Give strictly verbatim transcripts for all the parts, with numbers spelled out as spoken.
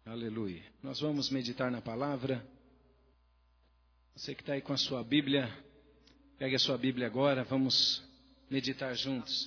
Aleluia. Nós vamos meditar na palavra. Você que está aí com a sua Bíblia, pegue a sua Bíblia agora, vamos meditar juntos.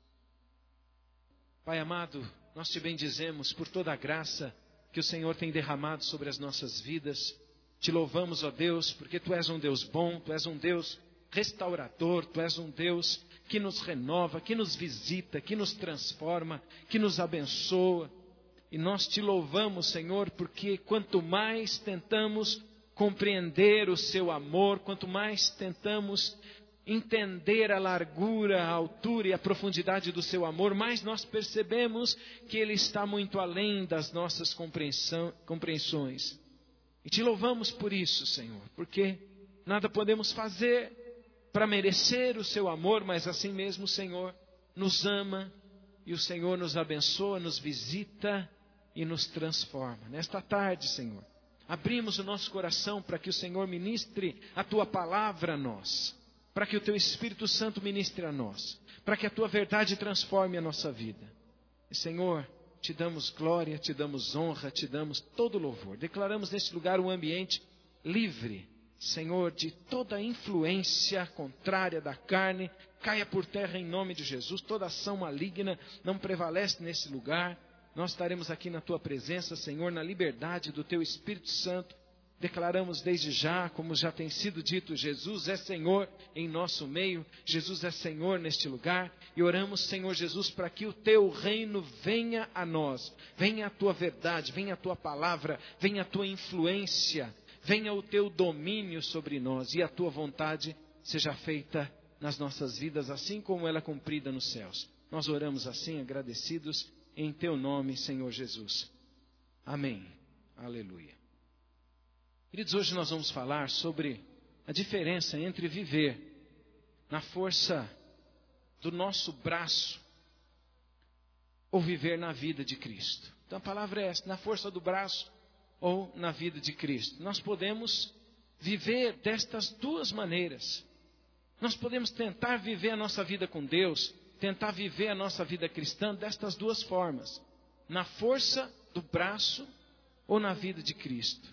Pai amado, nós te bendizemos por toda a graça que o Senhor tem derramado sobre as nossas vidas. Te louvamos, ó Deus, porque Tu és um Deus bom, Tu és um Deus restaurador, Tu és um Deus que nos renova, que nos visita, que nos transforma, que nos abençoa. E nós te louvamos, Senhor, porque quanto mais tentamos compreender o seu amor, quanto mais tentamos entender a largura, a altura e a profundidade do seu amor, mais nós percebemos que Ele está muito além das nossas compreensões. E te louvamos por isso, Senhor, porque nada podemos fazer para merecer o seu amor, mas assim mesmo o Senhor nos ama e o Senhor nos abençoa, nos visita e nos transforma. Nesta tarde, Senhor, abrimos o nosso coração para que o Senhor ministre a Tua palavra a nós, para que o Teu Espírito Santo ministre a nós, para que a Tua verdade transforme a nossa vida. E, Senhor, Te damos glória, Te damos honra, Te damos todo louvor. Declaramos neste lugar um ambiente livre, Senhor, de toda influência contrária da carne. Caia por terra em nome de Jesus. Toda ação maligna não prevalece nesse lugar. Nós estaremos aqui na Tua presença, Senhor, na liberdade do Teu Espírito Santo. Declaramos desde já, como já tem sido dito, Jesus é Senhor em nosso meio, Jesus é Senhor neste lugar. E oramos, Senhor Jesus, para que o Teu reino venha a nós. Venha a Tua verdade, venha a Tua palavra, venha a Tua influência, venha o Teu domínio sobre nós. E a Tua vontade seja feita nas nossas vidas, assim como ela é cumprida nos céus. Nós oramos assim, agradecidos, em Teu nome, Senhor Jesus. Amém. Aleluia. Queridos, hoje nós vamos falar sobre a diferença entre viver na força do nosso braço ou viver na vida de Cristo. Então a palavra é essa, na força do braço ou na vida de Cristo. Nós podemos viver destas duas maneiras. Nós podemos tentar viver a nossa vida com Deus, tentar viver a nossa vida cristã destas duas formas. Na força do braço ou na vida de Cristo.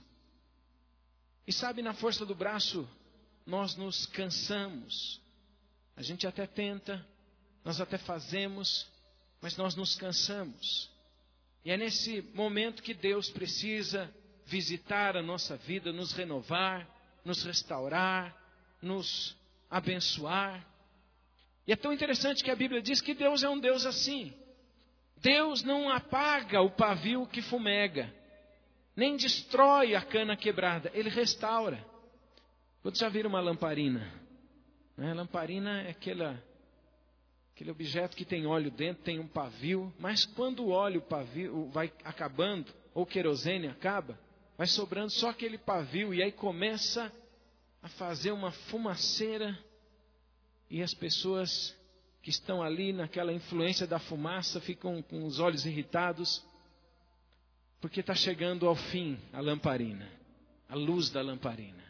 E sabe, na força do braço, nós nos cansamos. A gente até tenta, nós até fazemos, mas nós nos cansamos. E é nesse momento que Deus precisa visitar a nossa vida, nos renovar, nos restaurar, nos abençoar. E é tão interessante que a Bíblia diz que Deus é um Deus assim. Deus não apaga o pavio que fumega, nem destrói a cana quebrada, Ele restaura. Todos já viram uma lamparina? A lamparina é aquela, aquele objeto que tem óleo dentro, tem um pavio, mas quando o óleo o pavio vai acabando, ou o querosene acaba, vai sobrando só aquele pavio, e aí começa a fazer uma fumaceira, e as pessoas que estão ali naquela influência da fumaça ficam com os olhos irritados, porque está chegando ao fim a lamparina, a luz da lamparina.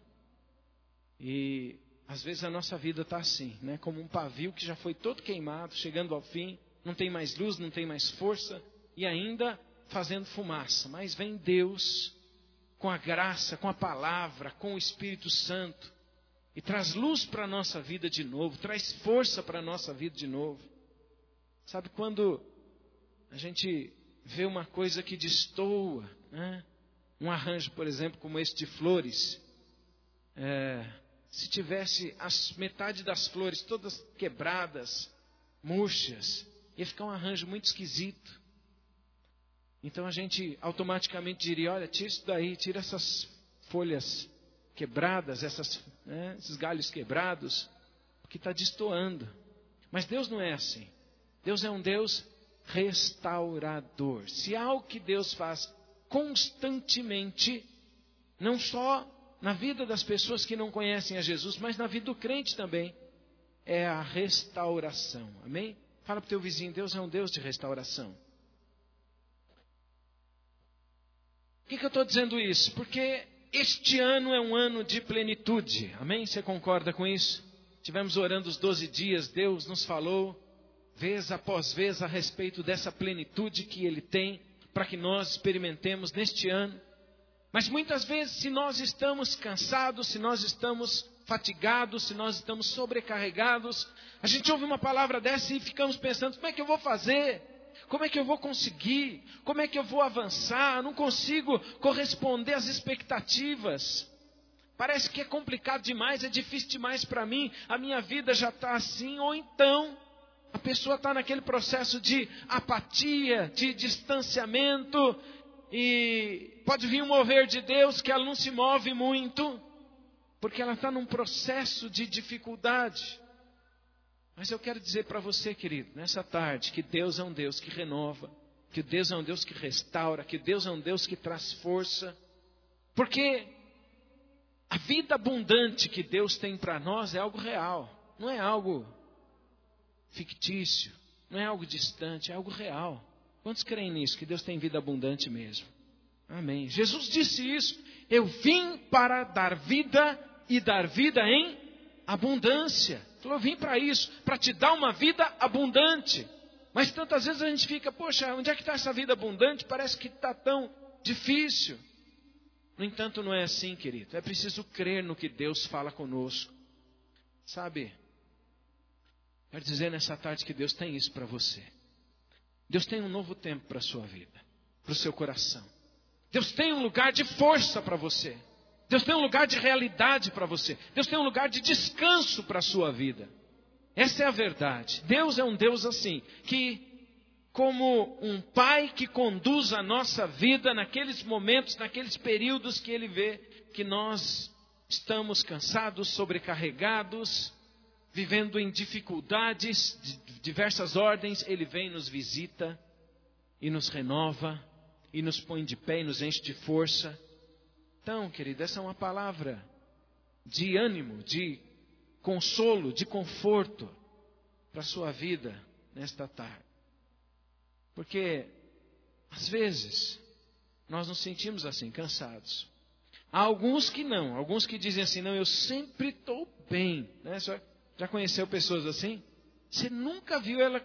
E às vezes a nossa vida está assim, né? Como um pavio que já foi todo queimado, chegando ao fim, não tem mais luz, não tem mais força, e ainda fazendo fumaça. Mas vem Deus com a graça, com a palavra, com o Espírito Santo, e traz luz para a nossa vida de novo, traz força para a nossa vida de novo. Sabe, quando a gente vê uma coisa que destoa, né? Um arranjo, por exemplo, como esse de flores, é, se tivesse as, metade das flores todas quebradas, murchas, ia ficar um arranjo muito esquisito. Então a gente automaticamente diria, olha, tira isso daí, tira essas folhas quebradas, essas, né, esses galhos quebrados, porque está destoando. Mas Deus não é assim. Deus é um Deus restaurador. Se há algo que Deus faz constantemente, não só na vida das pessoas que não conhecem a Jesus, mas na vida do crente também, é a restauração. Amém? Fala para o teu vizinho, Deus é um Deus de restauração. Por que, que eu estou dizendo isso? Porque este ano é um ano de plenitude. Amém? Você concorda com isso? Tivemos orando os doze dias, Deus nos falou vez após vez a respeito dessa plenitude que Ele tem para que nós experimentemos neste ano. Mas muitas vezes, se nós estamos cansados, se nós estamos fatigados, se nós estamos sobrecarregados, a gente ouve uma palavra dessa e ficamos pensando, como é que eu vou fazer? Como é que eu vou conseguir? Como é que eu vou avançar? Eu não consigo corresponder às expectativas. Parece que é complicado demais, é difícil demais para mim, a minha vida já está assim. Ou então, a pessoa está naquele processo de apatia, de distanciamento, e pode vir um mover de Deus que ela não se move muito, porque ela está num processo de dificuldade. Mas eu quero dizer para você, querido, nessa tarde, que Deus é um Deus que renova, que Deus é um Deus que restaura, que Deus é um Deus que traz força. Porque a vida abundante que Deus tem para nós é algo real, não é algo fictício, não é algo distante, é algo real. Quantos creem nisso, que Deus tem vida abundante mesmo? Amém. Jesus disse isso, eu vim para dar vida e dar vida em abundância. Falou, eu vim para isso, para te dar uma vida abundante. Mas tantas vezes a gente fica, poxa, onde é que está essa vida abundante? Parece que está tão difícil. No entanto, não é assim, querido. É preciso crer no que Deus fala conosco. Sabe, quero dizer nessa tarde que Deus tem isso para você. Deus tem um novo tempo para a sua vida, para o seu coração. Deus tem um lugar de força para você. Deus tem um lugar de realidade para você. Deus tem um lugar de descanso para a sua vida. Essa é a verdade. Deus é um Deus assim, que como um pai que conduz a nossa vida naqueles momentos, naqueles períodos que Ele vê que nós estamos cansados, sobrecarregados, vivendo em dificuldades de diversas ordens, Ele vem e nos visita e nos renova e nos põe de pé e nos enche de força. Então, querido, essa é uma palavra de ânimo, de consolo, de conforto para a sua vida nesta tarde. Porque, às vezes, nós nos sentimos assim, cansados. Há alguns que não, alguns que dizem assim, não, eu sempre estou bem. Né? Você já conheceu pessoas assim? Você nunca viu ela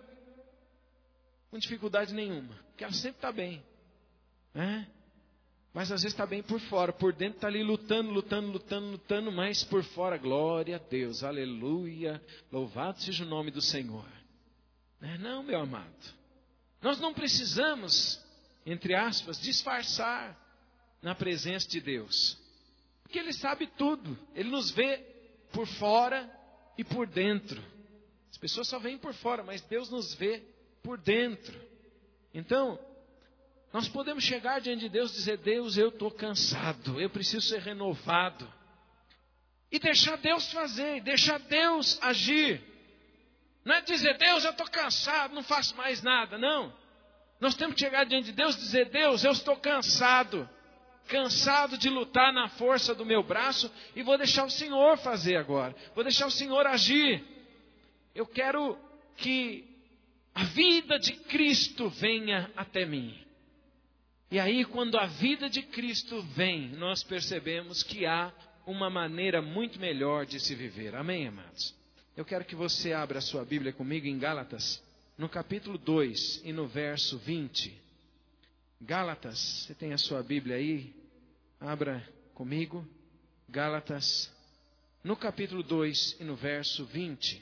com dificuldade nenhuma, porque ela sempre está bem. Né? Mas às vezes está bem por fora, por dentro está ali lutando, lutando, lutando, lutando, mas por fora, glória a Deus, aleluia, louvado seja o nome do Senhor. Não, meu amado, nós não precisamos, entre aspas, disfarçar na presença de Deus, porque Ele sabe tudo, Ele nos vê por fora e por dentro. As pessoas só veem por fora, mas Deus nos vê por dentro. Então, nós podemos chegar diante de Deus e dizer, Deus, eu estou cansado, eu preciso ser renovado. E deixar Deus fazer, deixar Deus agir. Não é dizer, Deus, eu estou cansado, não faço mais nada, não. Nós temos que chegar diante de Deus e dizer, Deus, eu estou cansado. Cansado de lutar na força do meu braço e vou deixar o Senhor fazer agora. Vou deixar o Senhor agir. Eu quero que a vida de Cristo venha até mim. E aí, quando a vida de Cristo vem, nós percebemos que há uma maneira muito melhor de se viver. Amém, amados? Eu quero que você abra a sua Bíblia comigo em Gálatas, no capítulo dois e no verso vinte. Gálatas, você tem a sua Bíblia aí? Abra comigo. Gálatas, no capítulo dois e no verso vinte.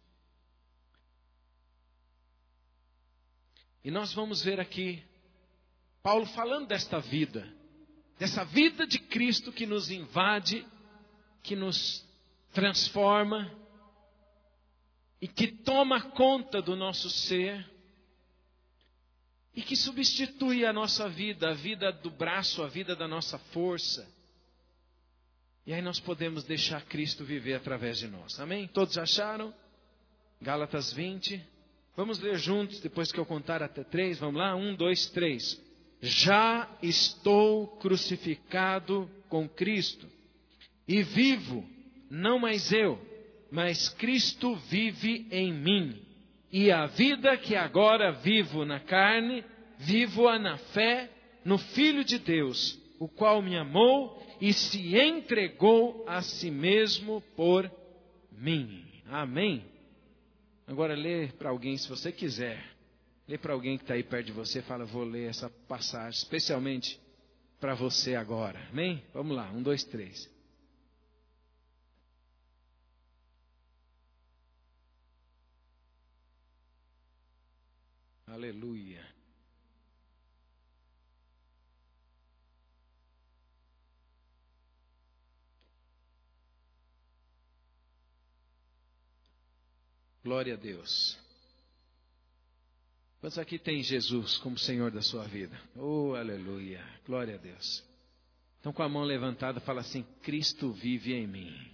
E nós vamos ver aqui Paulo falando desta vida, dessa vida de Cristo que nos invade, que nos transforma e que toma conta do nosso ser e que substitui a nossa vida, a vida do braço, a vida da nossa força. E aí nós podemos deixar Cristo viver através de nós. Amém? Todos acharam? Gálatas vinte. Vamos ler juntos, depois que eu contar até três. Vamos lá? Um, dois, três. Já estou crucificado com Cristo, e vivo, não mais eu, mas Cristo vive em mim. E a vida que agora vivo na carne, vivo-a na fé no Filho de Deus, o qual me amou e se entregou a si mesmo por mim. Amém? Agora lê para alguém se você quiser. Lê para alguém que está aí perto de você, fala, vou ler essa passagem, especialmente para você agora. Amém? Vamos lá, um, dois, três. Aleluia. Glória a Deus. Quantos aqui tem Jesus como Senhor da sua vida? Oh, aleluia. Glória a Deus. Então, com a mão levantada, fala assim: Cristo vive em mim.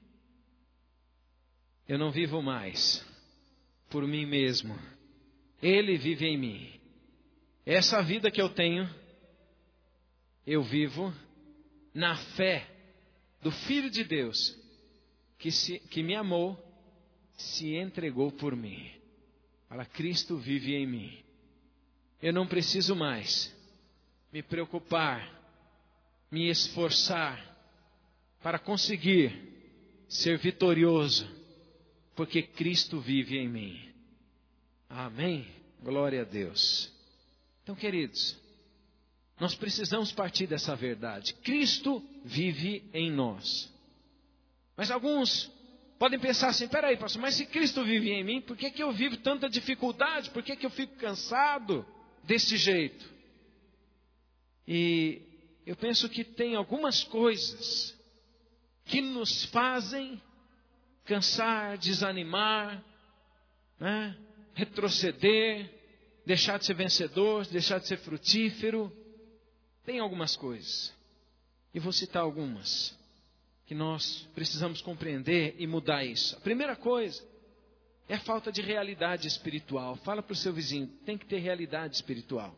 Eu não vivo mais por mim mesmo. Ele vive em mim. Essa vida que eu tenho, eu vivo na fé do Filho de Deus, que, se, que me amou, se entregou por mim. Fala, Cristo vive em mim. Eu não preciso mais me preocupar, me esforçar para conseguir ser vitorioso, porque Cristo vive em mim. Amém? Glória a Deus. Então, queridos, nós precisamos partir dessa verdade. Cristo vive em nós. Mas alguns podem pensar assim, peraí, pastor, mas se Cristo vive em mim, por que, que eu vivo tanta dificuldade? Por que, que eu fico cansado desse jeito? E eu penso que tem algumas coisas que nos fazem cansar, desanimar, né? Retroceder, deixar de ser vencedor, deixar de ser frutífero. Tem algumas coisas, e vou citar algumas, que nós precisamos compreender e mudar isso. A primeira coisa é a falta de realidade espiritual. Fala para o seu vizinho, tem que ter realidade espiritual.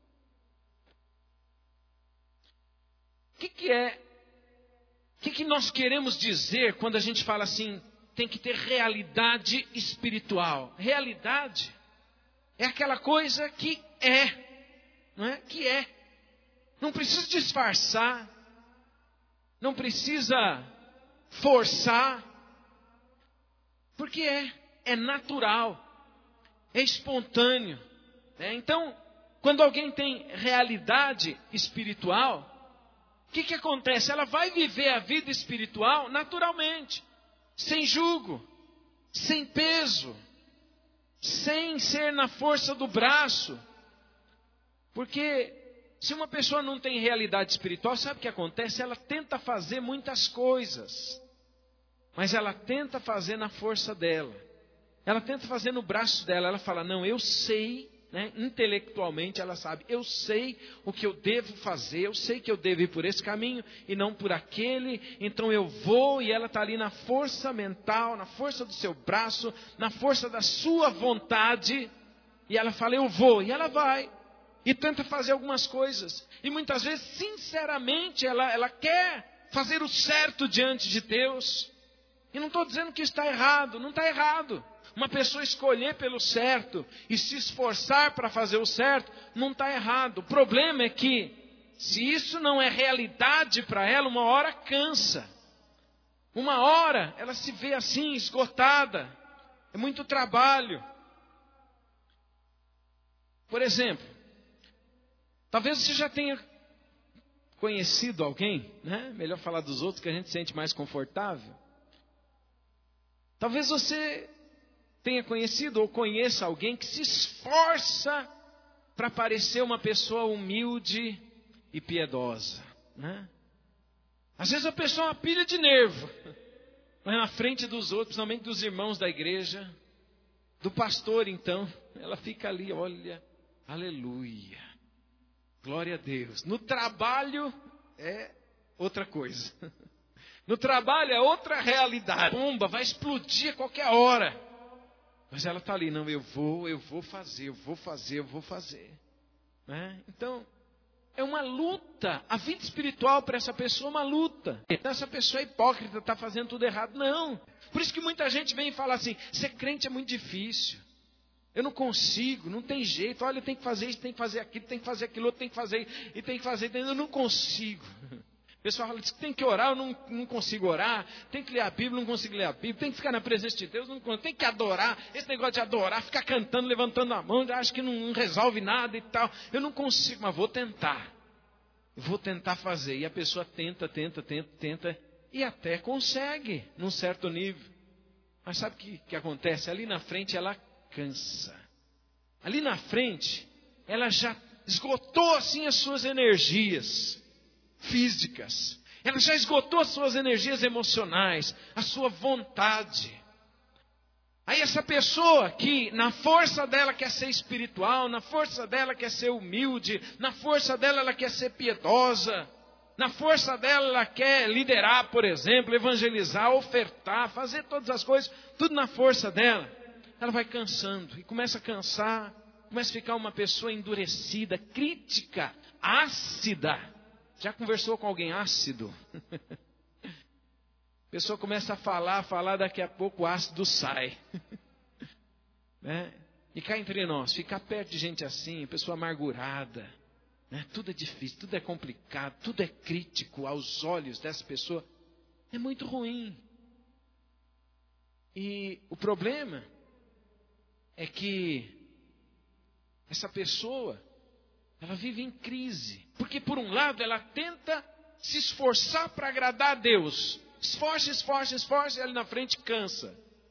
O que, que é, o que, que nós queremos dizer quando a gente fala assim, tem que ter realidade espiritual? Realidade é aquela coisa que é, não é? Que é. Não precisa disfarçar, não precisa forçar, porque é, é natural, é espontâneo, né? Então, quando alguém tem realidade espiritual, o que, que acontece? Ela vai viver a vida espiritual naturalmente, sem jugo, sem peso, sem ser na força do braço. Porque se uma pessoa não tem realidade espiritual, sabe o que acontece? Ela tenta fazer muitas coisas, mas ela tenta fazer na força dela, ela tenta fazer no braço dela. Ela fala, não, eu sei, né? Intelectualmente ela sabe, eu sei o que eu devo fazer, eu sei que eu devo ir por esse caminho e não por aquele, então eu vou. E ela está ali na força mental, na força do seu braço, na força da sua vontade, e ela fala, eu vou, e ela vai, e tenta fazer algumas coisas, e muitas vezes, sinceramente, ela, ela quer fazer o certo diante de Deus. E não estou dizendo que está errado, não está errado. Uma pessoa escolher pelo certo e se esforçar para fazer o certo, não está errado. O problema é que, se isso não é realidade para ela, uma hora cansa. Uma hora ela se vê assim, esgotada. É muito trabalho. Por exemplo, talvez você já tenha conhecido alguém, né? Melhor falar dos outros, que a gente se sente mais confortável. Talvez você tenha conhecido ou conheça alguém que se esforça para parecer uma pessoa humilde e piedosa, né? Às vezes a pessoa é uma pilha de nervo, mas na frente dos outros, principalmente dos irmãos da igreja, do pastor, então, ela fica ali, olha, aleluia, glória a Deus. No trabalho é outra coisa. No trabalho é outra realidade. Bomba, vai explodir a qualquer hora. Mas ela está ali, não, eu vou, eu vou fazer, eu vou fazer, eu vou fazer. Né? Então, é uma luta. A vida espiritual para essa pessoa é uma luta. Então, essa pessoa é hipócrita, está fazendo tudo errado. Não. Por isso que muita gente vem e fala assim, ser crente é muito difícil. Eu não consigo, não tem jeito. Olha, tem que fazer isso, tem que fazer aquilo, tem que fazer aquilo outro, tem que fazer e tem que fazer. Eu não consigo. pessoal fala, tem que orar, eu não, não consigo orar. Tem que ler a Bíblia, não consigo ler a Bíblia. Tem que ficar na presença de Deus, não consigo. Tem que adorar. Esse negócio de adorar, ficar cantando, levantando a mão, acho que não, não resolve nada e tal. Eu não consigo, mas vou tentar. Vou tentar fazer. E a pessoa tenta, tenta, tenta, tenta. E até consegue, num certo nível. Mas sabe o que, que acontece? Ali na frente ela cansa. Ali na frente, ela já esgotou assim as suas energias físicas. Ela já esgotou as suas energias emocionais, a sua vontade. Aí essa pessoa que na força dela quer ser espiritual, na força dela quer ser humilde, na força dela ela quer ser piedosa, na força dela ela quer liderar, por exemplo, evangelizar, ofertar, fazer todas as coisas, tudo na força dela. Ela vai cansando e começa a cansar, começa a ficar uma pessoa endurecida, crítica, ácida. Já conversou com alguém ácido? A pessoa começa a falar, falar, daqui a pouco o ácido sai. Né? E cá entre nós, ficar perto de gente assim, pessoa amargurada, né? Tudo é difícil, tudo é complicado, tudo é crítico aos olhos dessa pessoa, é muito ruim. E o problema é que essa pessoa, ela vive em crise. Porque por um lado ela tenta se esforçar para agradar a Deus. Esforça, esforça, esforça, e ali na frente cansa.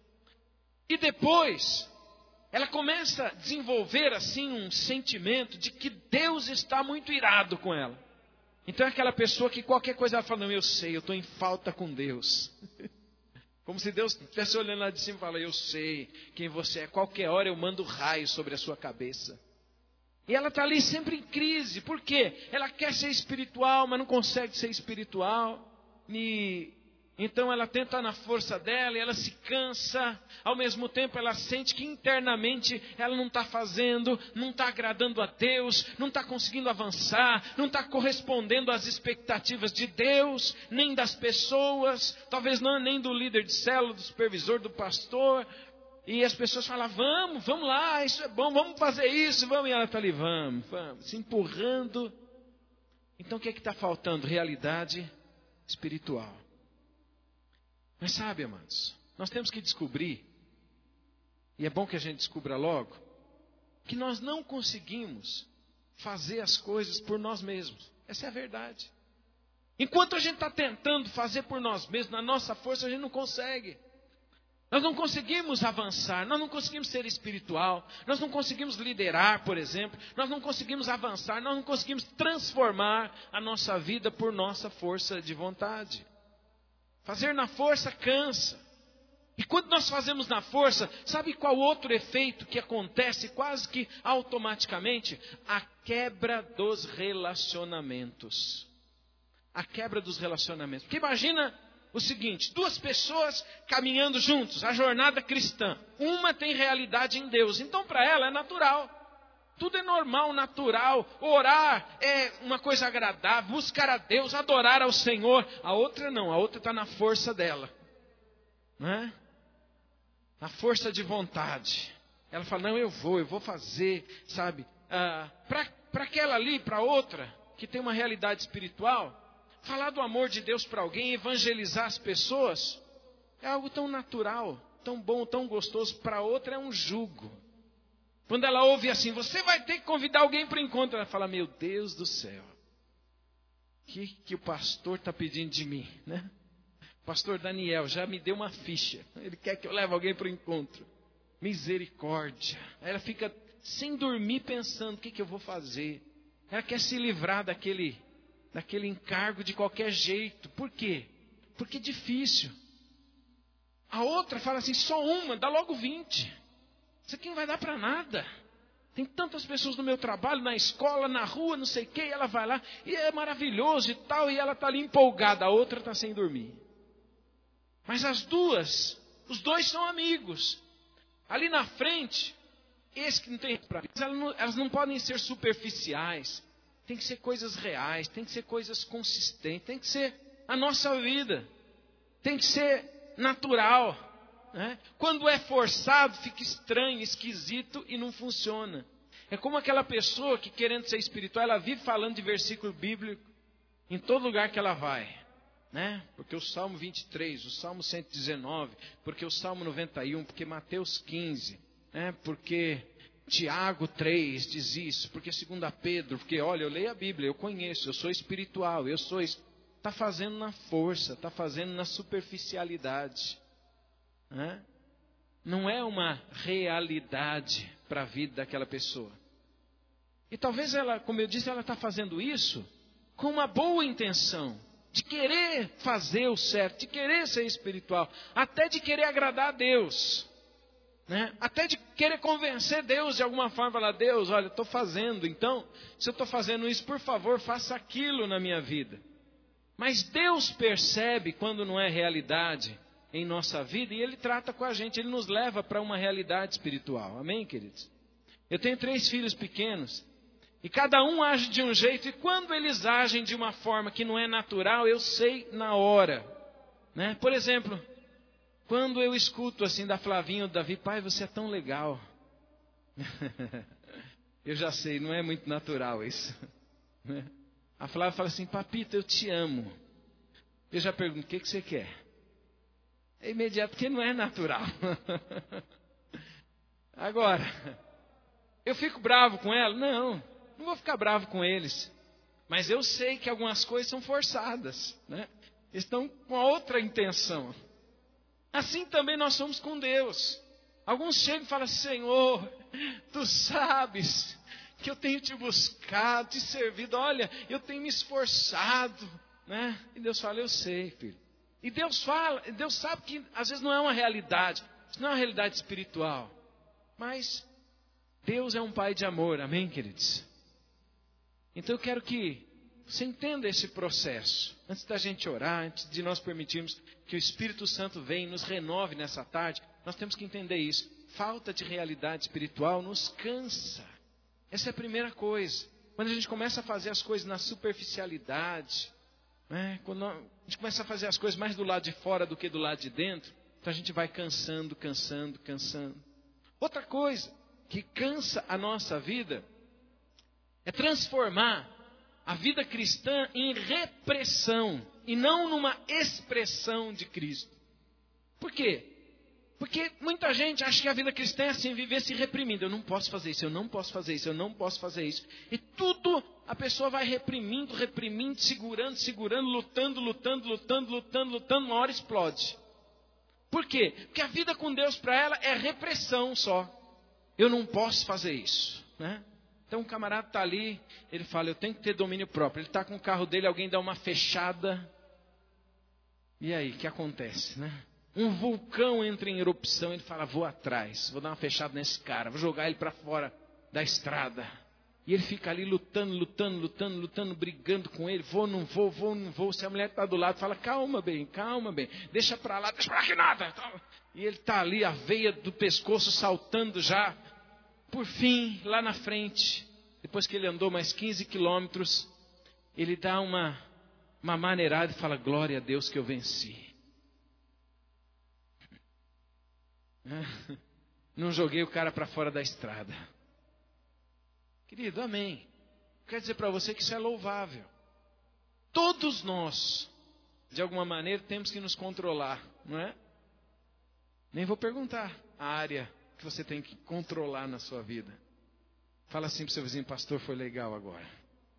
E depois, ela começa a desenvolver assim um sentimento de que Deus está muito irado com ela. Então é aquela pessoa que qualquer coisa ela fala, não, eu sei, eu estou em falta com Deus. Como se Deus estivesse olhando lá de cima e fala, eu sei quem você é, qualquer hora eu mando raio sobre a sua cabeça. E ela está ali sempre em crise. Por quê? Ela quer ser espiritual, mas não consegue ser espiritual. E então ela tenta na força dela e ela se cansa. Ao mesmo tempo ela sente que internamente ela não está fazendo, não está agradando a Deus, não está conseguindo avançar, não está correspondendo às expectativas de Deus, nem das pessoas, talvez não nem do líder de célula, do supervisor, do pastor. E as pessoas falam, vamos, vamos lá, isso é bom, vamos fazer isso, vamos. E ela está ali, vamos, vamos, se empurrando. Então o que é que está faltando? Realidade espiritual. Mas sabe, amados, nós temos que descobrir, e é bom que a gente descubra logo, que nós não conseguimos fazer as coisas por nós mesmos. Essa é a verdade. Enquanto a gente está tentando fazer por nós mesmos, na nossa força, a gente não consegue. Nós não conseguimos avançar, nós não conseguimos ser espiritual, nós não conseguimos liderar, por exemplo, nós não conseguimos avançar, nós não conseguimos transformar a nossa vida por nossa força de vontade. Fazer na força cansa. E quando nós fazemos na força, sabe qual outro efeito que acontece quase que automaticamente? A quebra dos relacionamentos. A quebra dos relacionamentos. Porque imagina o seguinte, duas pessoas caminhando juntos, a jornada cristã. Uma tem realidade em Deus, então para ela é natural. Tudo é normal, natural. Orar é uma coisa agradável, buscar a Deus, adorar ao Senhor. A outra não, a outra está na força dela. Não é? Na força de vontade. Ela fala, não, eu vou, eu vou fazer, sabe? Ah, para aquela ali, para outra, que tem uma realidade espiritual, falar do amor de Deus para alguém, evangelizar as pessoas, é algo tão natural, tão bom, tão gostoso. Para outra é um jugo. Quando ela ouve assim, você vai ter que convidar alguém para o encontro, ela fala, meu Deus do céu, o que, que o pastor está pedindo de mim, né? O pastor Daniel já me deu uma ficha, ele quer que eu leve alguém para o encontro. Misericórdia. Aí ela fica sem dormir pensando, o que, que eu vou fazer? Ela quer se livrar daquele, daquele encargo de qualquer jeito. Por quê? Porque é difícil. A outra fala assim, só uma, dá logo vinte. Isso aqui não vai dar para nada. Tem tantas pessoas no meu trabalho, na escola, na rua, não sei o quê, e ela vai lá, e é maravilhoso e tal, e ela está ali empolgada, a outra está sem dormir. Mas as duas, os dois são amigos. Ali na frente, esse que não tem para elas, não, elas não podem ser superficiais. Tem que ser coisas reais, tem que ser coisas consistentes, tem que ser a nossa vida, tem que ser natural. Né? Quando é forçado, fica estranho, esquisito e não funciona. É como aquela pessoa que, querendo ser espiritual, ela vive falando de versículo bíblico, em todo lugar que ela vai, né? Porque o Salmo vinte e três, o Salmo cento e dezenove, porque o Salmo noventa e um, porque Mateus quinze, né? Porque Tiago três diz isso, porque segunda Pedro, porque olha, eu leio a Bíblia, eu conheço, eu sou espiritual, eu sou... Está fazendo na força, está fazendo na superficialidade, né? Não é uma realidade para a vida daquela pessoa. E talvez ela, como eu disse, ela está fazendo isso com uma boa intenção, de querer fazer o certo, de querer ser espiritual, até de querer agradar a Deus, né? Até de querer convencer Deus de alguma forma, falar, Deus, olha, estou fazendo, então, se eu estou fazendo isso, por favor, faça aquilo na minha vida. Mas Deus percebe quando não é realidade em nossa vida e Ele trata com a gente, Ele nos leva para uma realidade espiritual, amém, queridos? Eu tenho três filhos pequenos, e cada um age de um jeito, e quando eles agem de uma forma que não é natural, eu sei na hora, né? Por exemplo, quando eu escuto assim da Flavinha ou do Davi, pai, você é tão legal. Eu já sei, não é muito natural isso, né? A Flávia fala assim, papito, eu te amo. Eu já pergunto, o que, que você quer? É imediato, porque não é natural. Agora, eu fico bravo com ela? Não, não vou ficar bravo com eles. Mas eu sei que algumas coisas são forçadas, né? Estão com outra intenção. Assim também nós somos com Deus. Alguns chegam e falam, Senhor, Tu sabes que eu tenho te buscado, te servido, olha, eu tenho me esforçado, né? E Deus fala, eu sei, filho. E Deus fala, Deus sabe que às vezes não é uma realidade, isso não é uma realidade espiritual, mas Deus é um Pai de amor, amém, queridos? Então eu quero que você entenda esse processo, antes da gente orar, antes de nós permitirmos que o Espírito Santo venha e nos renove nessa tarde, nós temos que entender isso. Falta de realidade espiritual nos cansa. Essa é a primeira coisa. Quando a gente começa a fazer as coisas na superficialidade, né? Quando a gente começa a fazer as coisas mais do lado de fora do que do lado de dentro, então a gente vai cansando, cansando, cansando. Outra coisa que cansa a nossa vida é transformar a vida cristã em repressão e não numa expressão de Cristo. Por quê? Porque muita gente acha que a vida cristã é assim, viver se reprimindo. Eu não posso fazer isso, eu não posso fazer isso, eu não posso fazer isso. E tudo a pessoa vai reprimindo, reprimindo, segurando, segurando, lutando, lutando, lutando, lutando, lutando, uma hora explode. Por quê? Porque a vida com Deus para ela é repressão só. Eu não posso fazer isso, né? Então um camarada está ali, ele fala, eu tenho que ter domínio próprio. Ele está com o carro dele, alguém dá uma fechada. E aí, o que acontece, né? Um vulcão entra em erupção, ele fala, vou atrás, vou dar uma fechada nesse cara, vou jogar ele para fora da estrada. E ele fica ali lutando, lutando, lutando, lutando, brigando com ele, vou, não vou, vou, não vou. Se a mulher está do lado, fala, calma bem, calma bem, deixa para lá, deixa para lá que nada. E ele está ali, a veia do pescoço saltando já. Por fim, lá na frente, depois que ele andou mais quinze quilômetros, ele dá uma, uma maneirada e fala, glória a Deus que eu venci. Não joguei o cara para fora da estrada. Querido, amém. Quero dizer para você que isso é louvável. Todos nós, de alguma maneira, temos que nos controlar, não é? Nem vou perguntar a área que você tem que controlar na sua vida. Fala assim para o seu vizinho, pastor, foi legal agora.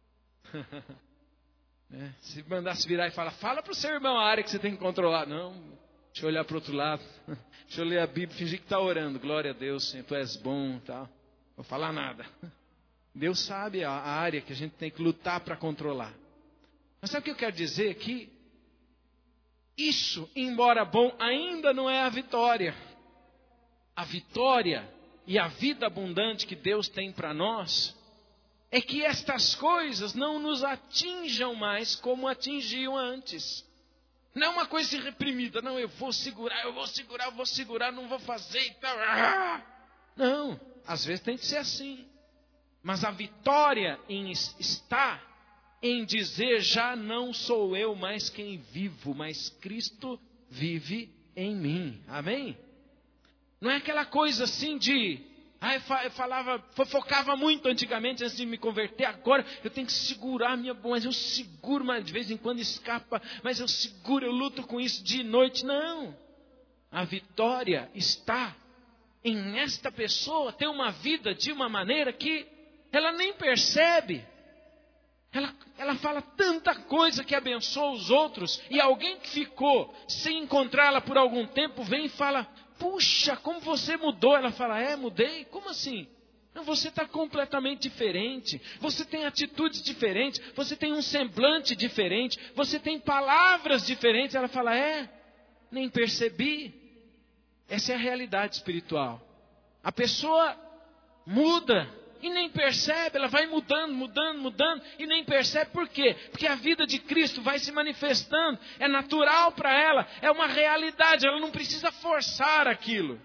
É, se mandasse virar e falar, fala para o seu irmão a área que você tem que controlar. Não. Deixa eu olhar para o outro lado. Deixa eu ler a Bíblia e fingir que está orando. Glória a Deus, Senhor, Tu és bom. Tal. Não vou falar nada. Deus sabe a área que a gente tem que lutar para controlar. Mas sabe o que eu quero dizer? Que isso, embora bom, ainda não é a vitória. A vitória e a vida abundante que Deus tem para nós é que estas coisas não nos atinjam mais como atingiam antes. Não é uma coisa reprimida, não, eu vou segurar, eu vou segurar, eu vou segurar, não vou fazer e tal. Não, às vezes tem que ser assim. Mas a vitória em, está em dizer, já não sou eu mais quem vivo, mas Cristo vive em mim. Amém? Não é aquela coisa assim de Ah, eu falava, fofocava muito antigamente antes de me converter. Agora eu tenho que segurar a minha boa, mas eu seguro, mas de vez em quando escapa, mas eu seguro, eu luto com isso dia e noite. Não. A vitória está em esta pessoa ter uma vida de uma maneira que ela nem percebe. Ela, ela fala tanta coisa que abençoa os outros, e alguém que ficou sem encontrá-la por algum tempo vem e fala: puxa, como você mudou. Ela fala: é, mudei? Como assim? Não, você está completamente diferente, você tem atitudes diferentes, você tem um semblante diferente, você tem palavras diferentes. Ela fala: é, nem percebi. Essa é a realidade espiritual. A pessoa muda e nem percebe, ela vai mudando, mudando, mudando e nem percebe. Por quê? Porque a vida de Cristo vai se manifestando, é natural para ela, é uma realidade, ela não precisa forçar aquilo.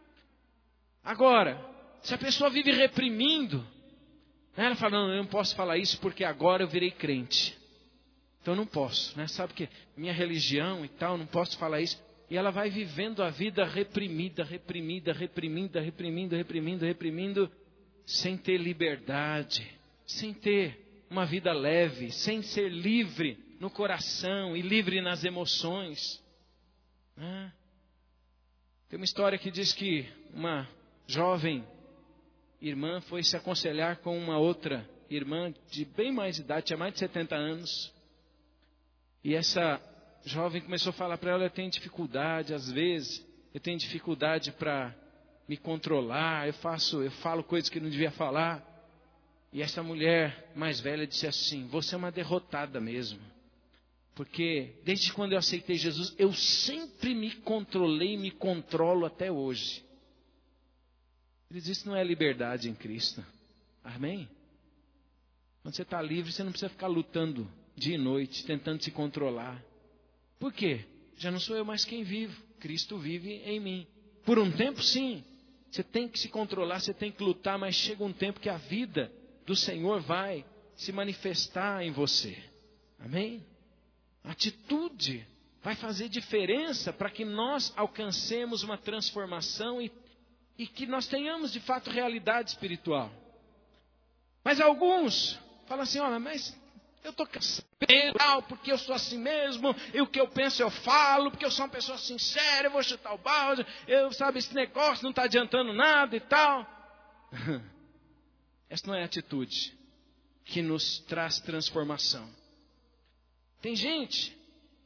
Agora, se a pessoa vive reprimindo, ela fala: não, eu não posso falar isso porque agora eu virei crente, então eu não posso, né? Sabe que minha religião e tal, não posso falar isso. E ela vai vivendo a vida reprimida, reprimida, reprimida, reprimindo, reprimindo, reprimindo, sem ter liberdade, sem ter uma vida leve, sem ser livre no coração e livre nas emoções. Ah, tem uma história que diz que uma jovem irmã foi se aconselhar com uma outra irmã de bem mais idade, tinha mais de setenta anos. E essa jovem começou a falar para ela: eu tenho dificuldade, às vezes, eu tenho dificuldade para me controlar, eu faço, eu falo coisas que não devia falar. E essa mulher mais velha disse assim: você é uma derrotada mesmo, porque desde quando eu aceitei Jesus, eu sempre me controlei e me controlo até hoje. Ele disse: isso não é liberdade em Cristo. Amém? Quando você está livre, você não precisa ficar lutando dia e noite, tentando se controlar. Por quê? Já não sou eu mais quem vivo, Cristo vive em mim. Por um tempo, sim, você tem que se controlar, você tem que lutar, mas chega um tempo que a vida do Senhor vai se manifestar em você. Amém? A atitude vai fazer diferença para que nós alcancemos uma transformação e, e que nós tenhamos de fato realidade espiritual. Mas alguns falam assim: olha, mas eu estou cansado, porque eu sou assim mesmo, e o que eu penso eu falo, porque eu sou uma pessoa sincera, eu vou chutar o balde, eu, sabe, esse negócio não está adiantando nada e tal. Essa não é a atitude que nos traz transformação. Tem gente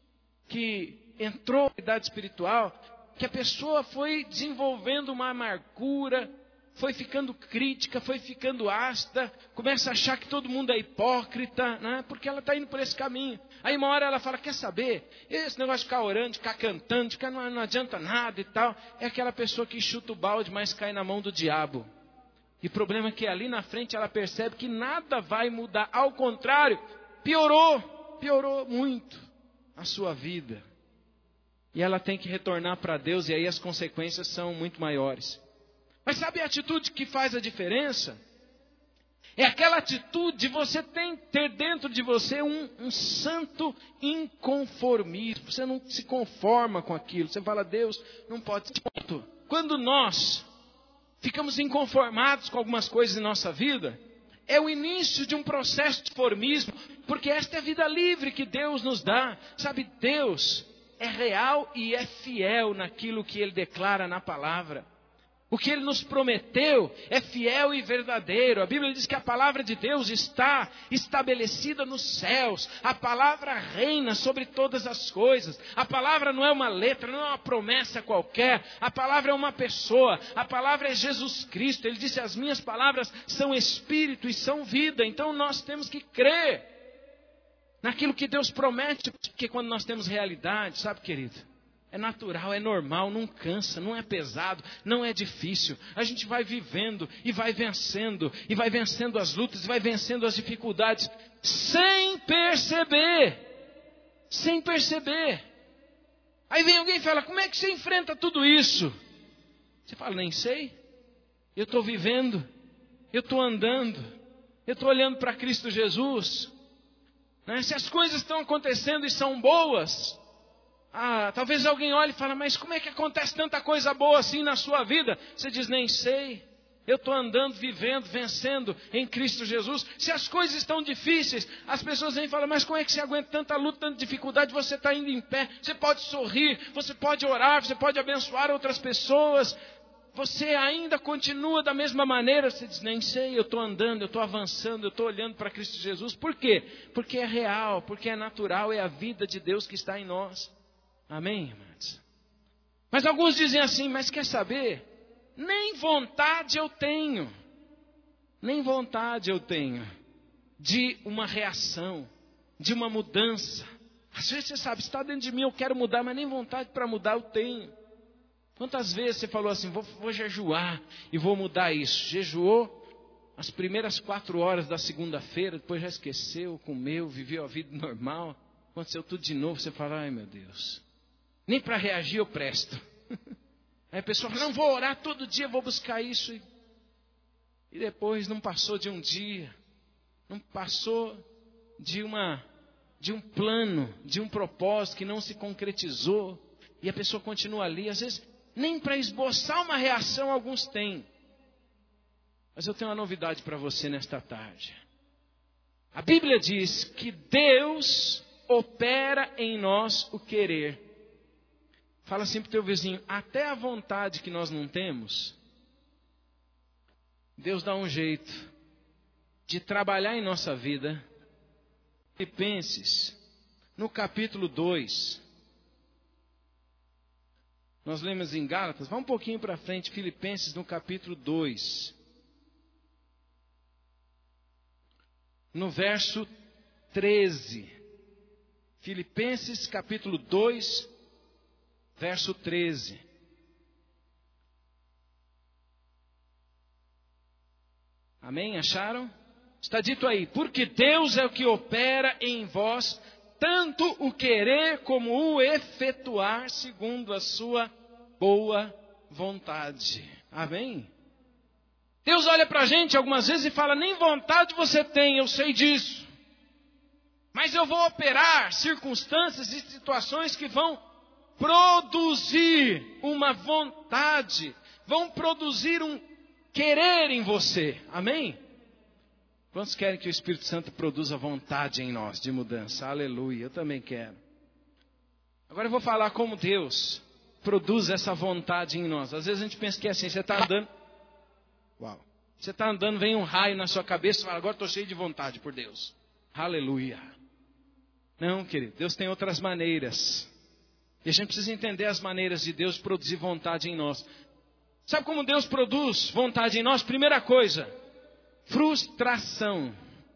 que entrou na idade espiritual, que a pessoa foi desenvolvendo uma amargura, foi ficando crítica, foi ficando ácida, começa a achar que todo mundo é hipócrita, né? Porque ela está indo por esse caminho. Aí uma hora ela fala: quer saber, esse negócio de ficar orando, de ficar cantando, de ficar, não, não adianta nada e tal. É aquela pessoa que chuta o balde, mas cai na mão do diabo. E o problema é que ali na frente ela percebe que nada vai mudar. Ao contrário, piorou, piorou muito a sua vida. E ela tem que retornar para Deus, e aí as consequências são muito maiores. Mas sabe a atitude que faz a diferença? É aquela atitude de você tem, ter dentro de você um, um santo inconformismo. Você não se conforma com aquilo. Você fala: Deus, não pode ser. Quando nós ficamos inconformados com algumas coisas em nossa vida, é o início de um processo de conformismo, porque esta é a vida livre que Deus nos dá. Sabe, Deus é real e é fiel naquilo que Ele declara na palavra. O que Ele nos prometeu é fiel e verdadeiro. A Bíblia diz que a palavra de Deus está estabelecida nos céus. A palavra reina sobre todas as coisas. A palavra não é uma letra, não é uma promessa qualquer. A palavra é uma pessoa. A palavra é Jesus Cristo. Ele disse: as minhas palavras são espírito e são vida. Então nós temos que crer naquilo que Deus promete. Porque quando nós temos realidade, sabe, querido? É natural, é normal, não cansa, não é pesado, não é difícil. A gente vai vivendo e vai vencendo, e vai vencendo as lutas, e vai vencendo as dificuldades, sem perceber, sem perceber. Aí vem alguém e fala: como é que você enfrenta tudo isso? Você fala: nem sei, eu estou vivendo, eu estou andando, eu estou olhando para Cristo Jesus. Né? Se as coisas estão acontecendo e são boas, Ah, talvez alguém olhe e fale: mas como é que acontece tanta coisa boa assim na sua vida? Você diz: nem sei, Eu estou andando, vivendo, vencendo em Cristo Jesus. Se as coisas estão difíceis, as pessoas vêm e falam, mas como é que você aguenta tanta luta, tanta dificuldade? Você está indo em pé, você pode sorrir, você pode orar, você pode abençoar outras pessoas. Você ainda continua da mesma maneira. Você diz, nem sei, eu estou andando, eu estou avançando, eu estou olhando para Cristo Jesus. Por quê? Porque é real, porque é natural, é a vida de Deus que está em nós. Amém, irmãos? Mas alguns dizem assim, mas quer saber? Nem vontade eu tenho, nem vontade eu tenho de uma reação, de uma mudança. Às vezes você sabe, está dentro de mim, eu quero mudar, mas nem vontade para mudar eu tenho. Quantas vezes você falou assim, vou, vou jejuar e vou mudar isso? Jejuou as primeiras quatro horas da segunda-feira, depois já esqueceu, comeu, viveu a vida normal. Aconteceu tudo de novo, você fala, ai meu Deus, nem para reagir eu presto. Aí a pessoa fala, não, vou orar todo dia, vou buscar isso. E, e depois não passou de um dia, não passou de, uma, de um plano, de um propósito que não se concretizou. E a pessoa continua ali, às vezes nem para esboçar uma reação alguns têm. Mas eu tenho uma novidade para você nesta tarde. A Bíblia diz que Deus opera em nós o querer. Fala assim para o teu vizinho, até a vontade que nós não temos, Deus dá um jeito de trabalhar em nossa vida. Filipenses, no capítulo dois, nós lemos em Gálatas, vamos um pouquinho para frente, Filipenses no capítulo dois, no verso treze. Filipenses capítulo dois, verso treze. Amém? Acharam? Está dito aí, porque Deus é o que opera em vós, tanto o querer como o efetuar, segundo a sua boa vontade. Amém? Deus olha para a gente algumas vezes e fala, nem vontade você tem, eu sei disso. Mas eu vou operar circunstâncias e situações que vão produzir uma vontade, vão produzir um querer em você. Amém? Quantos querem que o Espírito Santo produza vontade em nós de mudança? Aleluia, eu também quero. Agora eu vou falar como Deus produz essa vontade em nós. Às vezes a gente pensa que é assim, você está andando, uau, você está andando, vem um raio na sua cabeça e fala, agora estou cheio de vontade por Deus. Aleluia. Não, querido, Deus tem outras maneiras. E a gente precisa entender as maneiras de Deus produzir vontade em nós. Sabe como Deus produz vontade em nós? Primeira coisa, frustração.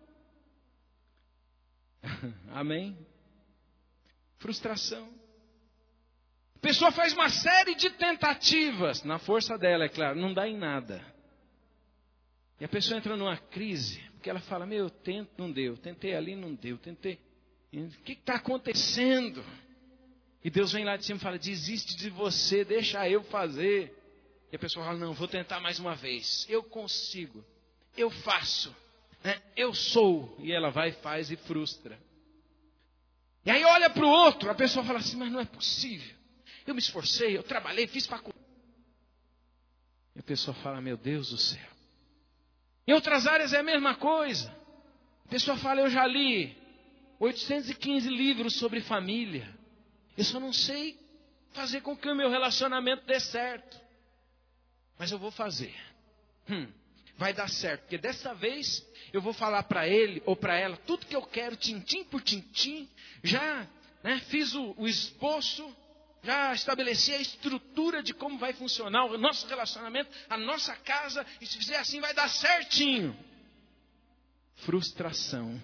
Amém? Frustração. A pessoa faz uma série de tentativas, na força dela, é claro, não dá em nada. E a pessoa entra numa crise, porque ela fala, meu, eu tento, não deu, tentei ali, não deu, tentei. O que está acontecendo? E Deus vem lá de cima e fala, desiste de você, deixa eu fazer. E a pessoa fala, não, vou tentar mais uma vez. Eu consigo, eu faço, né? Eu sou. E ela vai e faz e frustra. E aí olha para o outro, a pessoa fala assim, mas não é possível. Eu me esforcei, eu trabalhei, fiz faculdade. E a pessoa fala, meu Deus do céu. Em outras áreas é a mesma coisa. A pessoa fala, eu já li oitocentos e quinze livros sobre família. Eu só não sei fazer com que o meu relacionamento dê certo. Mas eu vou fazer. Hum, vai dar certo. Porque dessa vez eu vou falar para ele ou para ela tudo que eu quero, tintim por tintim. Já né, fiz o, o esboço, já estabeleci a estrutura de como vai funcionar o nosso relacionamento, a nossa casa. E se fizer assim vai dar certinho. Frustração.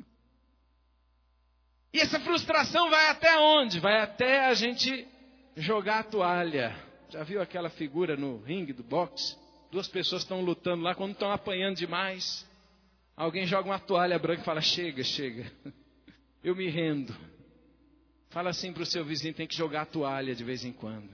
E essa frustração vai até onde? Vai até a gente jogar a toalha. Já viu aquela figura no ringue do boxe? Duas pessoas estão lutando lá, quando estão apanhando demais, alguém joga uma toalha branca e fala, chega, chega, eu me rendo. Fala assim para o seu vizinho, tem que jogar a toalha de vez em quando.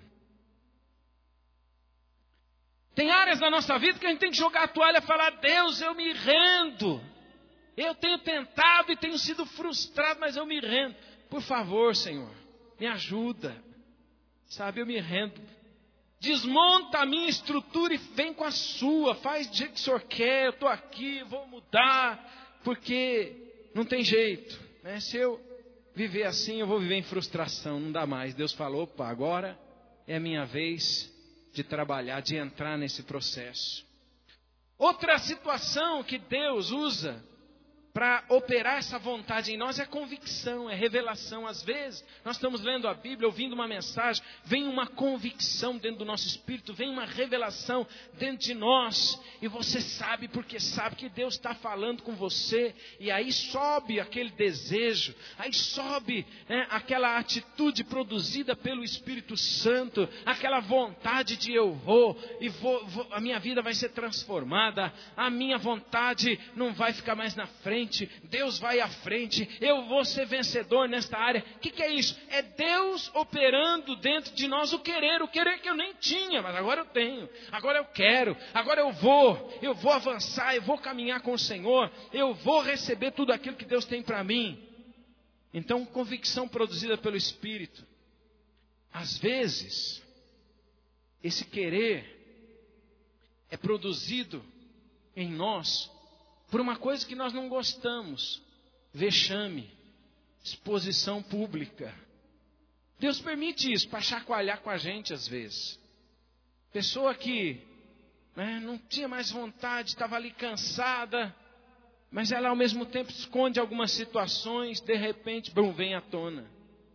Tem áreas da nossa vida que a gente tem que jogar a toalha e falar, Deus, eu me rendo. Eu tenho tentado e tenho sido frustrado, mas eu me rendo. Por favor, Senhor, me ajuda. Sabe, eu me rendo. Desmonta a minha estrutura e vem com a sua. Faz do jeito que o Senhor quer. Eu estou aqui, vou mudar. Porque não tem jeito, né? Se eu viver assim, eu vou viver em frustração. Não dá mais. Deus falou, opa, agora é a minha vez de trabalhar, de entrar nesse processo. Outra situação que Deus usa para operar essa vontade em nós é convicção, é revelação. Às vezes, nós estamos lendo a Bíblia, ouvindo uma mensagem, vem uma convicção dentro do nosso espírito, vem uma revelação dentro de nós, e você sabe, porque sabe que Deus está falando com você, e aí sobe aquele desejo, aí sobe né, aquela atitude produzida pelo Espírito Santo, aquela vontade de eu vou, e vou, vou, a minha vida vai ser transformada, a minha vontade não vai ficar mais na frente, Deus vai à frente, eu vou ser vencedor nesta área. O que, que é isso? É Deus operando dentro de nós o querer, o querer que eu nem tinha, mas agora eu tenho, agora eu quero, agora eu vou, eu vou avançar, eu vou caminhar com o Senhor, eu vou receber tudo aquilo que Deus tem para mim. Então, convicção produzida pelo Espírito. Às vezes, esse querer é produzido em nós por uma coisa que nós não gostamos, vexame, exposição pública. Deus permite isso para chacoalhar com a gente às vezes. Pessoa que né, não tinha mais vontade, estava ali cansada, mas ela ao mesmo tempo esconde algumas situações, de repente, bum, vem à tona.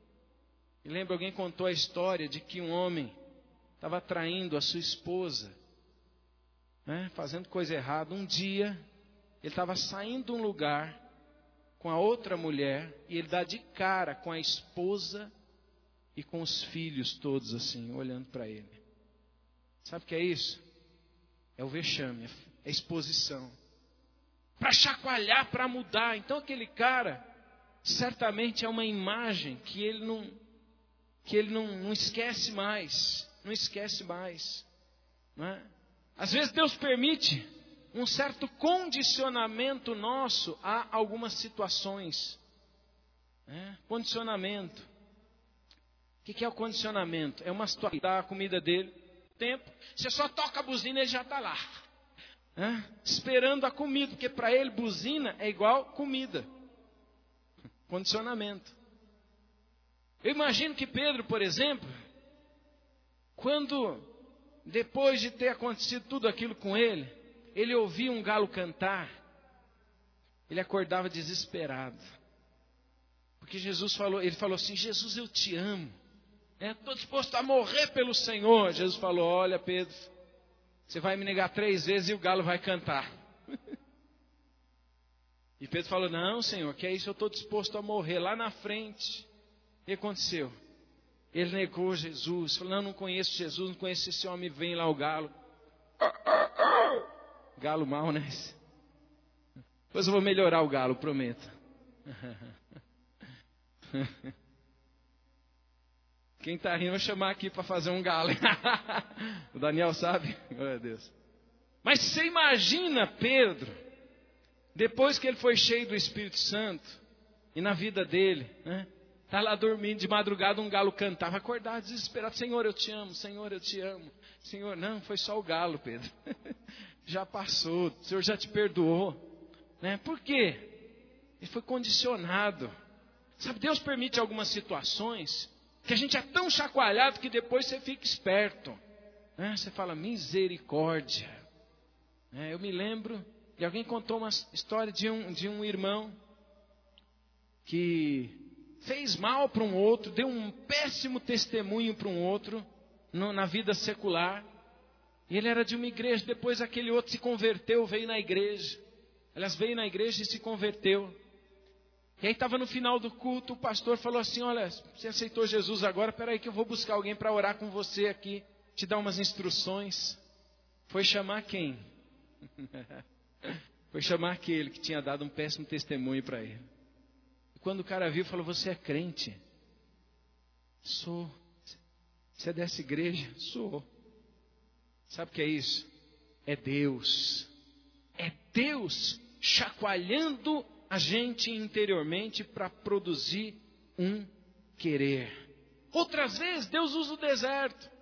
E lembra, alguém contou a história de que um homem estava traindo a sua esposa, né, fazendo coisa errada. Um dia, ele estava saindo de um lugar com a outra mulher e ele dá de cara com a esposa e com os filhos todos assim, olhando para ele. Sabe o que é isso? É o vexame, é a exposição. Para chacoalhar, para mudar. Então aquele cara, certamente é uma imagem que ele não, que ele não, não esquece mais. Não esquece mais. Não é? Às vezes Deus permite um certo condicionamento nosso a algumas situações. É, condicionamento. O que, que é o condicionamento? É uma situação, dá a comida dele, tempo, você só toca a buzina e ele já está lá. É, esperando a comida, porque para ele buzina é igual comida. Condicionamento. Eu imagino que Pedro, por exemplo, quando, depois de ter acontecido tudo aquilo com ele, ele ouvia um galo cantar, ele acordava desesperado. Porque Jesus falou, ele falou assim, Jesus, eu te amo. Estou disposto a morrer pelo Senhor. Jesus falou, olha Pedro, você vai me negar três vezes e o galo vai cantar. E Pedro falou, não Senhor, que é isso, eu estou disposto a morrer lá na frente. O que aconteceu? Ele negou Jesus, falou, não, não conheço Jesus, não conheço esse homem, vem lá o galo. Galo mau, né? Depois eu vou melhorar o galo, prometo. Quem está rindo, eu vou chamar aqui para fazer um galo. O Daniel sabe? Meu Deus. Mas você imagina Pedro, depois que ele foi cheio do Espírito Santo, e na vida dele, né? Está lá dormindo, de madrugada um galo cantava, acordava desesperado, Senhor eu te amo, Senhor eu te amo. Senhor, não, foi só o galo, Pedro. Já passou, o Senhor já te perdoou. Né? Por quê? Ele foi condicionado. Sabe, Deus permite algumas situações que a gente é tão chacoalhado que depois você fica esperto. Né? Você fala, misericórdia. Né? Eu me lembro, e alguém contou uma história de um, de um irmão que fez mal para um outro, deu um péssimo testemunho para um outro no, na vida secular. E ele era de uma igreja, depois aquele outro se converteu, veio na igreja. Aliás, veio na igreja e se converteu. E aí estava no final do culto, o pastor falou assim, olha, você aceitou Jesus agora, peraí que eu vou buscar alguém para orar com você aqui, te dar umas instruções. Foi chamar quem? Foi chamar aquele que tinha dado um péssimo testemunho para ele. E quando o cara viu, falou, você é crente? Sou. Você é dessa igreja? Sou. Sabe o que é isso? É Deus. É Deus chacoalhando a gente interiormente para produzir um querer. Outras vezes Deus usa o deserto.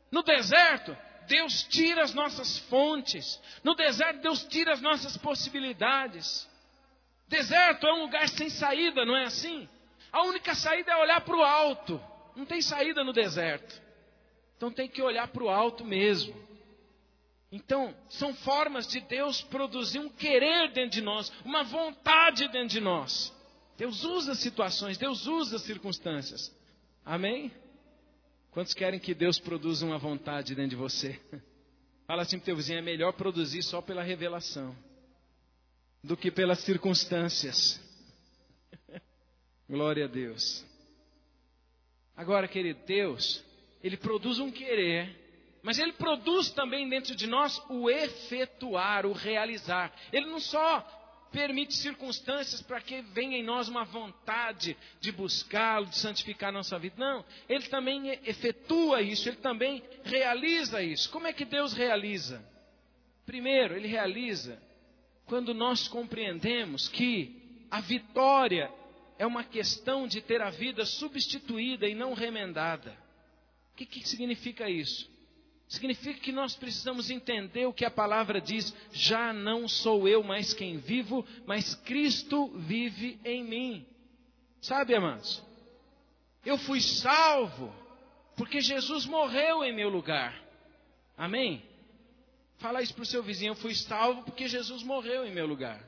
No deserto, Deus tira as nossas fontes. No deserto, Deus tira as nossas possibilidades. Deserto é um lugar sem saída, não é assim? A única saída é olhar para o alto. Não tem saída no deserto. Então tem que olhar para o alto mesmo. Então, são formas de Deus produzir um querer dentro de nós, uma vontade dentro de nós. Deus usa situações, Deus usa circunstâncias. Amém? Quantos querem que Deus produza uma vontade dentro de você? Fala assim para o teu vizinho, é melhor produzir só pela revelação do que pelas circunstâncias. Glória a Deus. Agora, querido, Deus, Ele produz um querer, mas Ele produz também dentro de nós o efetuar, o realizar. Ele não só permite circunstâncias para que venha em nós uma vontade de buscá-lo, de santificar a nossa vida. Não, Ele também efetua isso, Ele também realiza isso. Como é que Deus realiza? Primeiro, Ele realiza quando nós compreendemos que a vitória é uma questão de ter a vida substituída e não remendada. O que, que significa isso? Significa que nós precisamos entender o que a palavra diz. Já não sou eu mais quem vivo, mas Cristo vive em mim. Sabe, amados? Eu fui salvo porque Jesus morreu em meu lugar. Amém? Fala isso para o seu vizinho. Eu fui salvo porque Jesus morreu em meu lugar.